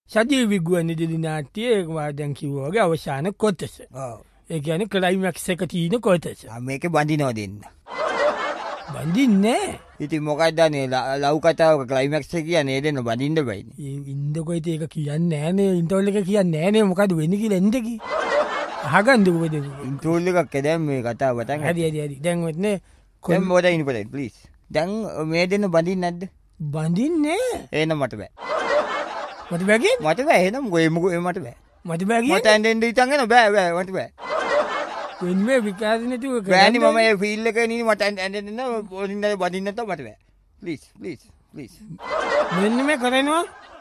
සජී විගුවන් ඉදිරි නාට්‍යයේ දැන් කිව්වාගේ අවසාන කොටස. ඒ කියන්නේ ක්ලයිමැක්ස් එක තියෙන කොටස. මේක බඳිනවා දෙන්න. බඳින්නේ ඉතින් මොකක්දනේ ලව් කතාවක ක්ලයිමැක්ස් එක කියන්නේ දෙන්න බඳින්න බයිනේ. ඉන්දකොයිත ඒක කියන්නේ නෑනේ ඉන්ටෝල් එක කියන්නේ නෑනේ මොකද වෙන්නේ කියලා එන්නකි. අහගන්නකෝ මොකද ඉන්ටෝල් එකක් දැන් මේ කතාව පටන් හරි හරි හරි දැන් වෙන්නේ දැන් මොකද ඉන්නපොතේ ප්ලීස්. දැන් මේ දෙන්න බඳින්නේ නැද්ද? බඳින්නේ එහෙනම් මට බෑ. මට බෑ කියන්නේ? මට බෑ එහෙනම් මොකෝ මට බෑ. මට බෑ කියන්නේ? මට ඇඳෙන්න ඉතින් එන බෑ මට බෑ. වෙන්නේ විකාශ නැතුව බෑනි මම ඒ ෆීල් එක නේ මට ඇඳෙන්න බොනින්න බඳින්න නැත්නම් මට බෑ. ප්ලීස්. මෙන්න මේ කරනවා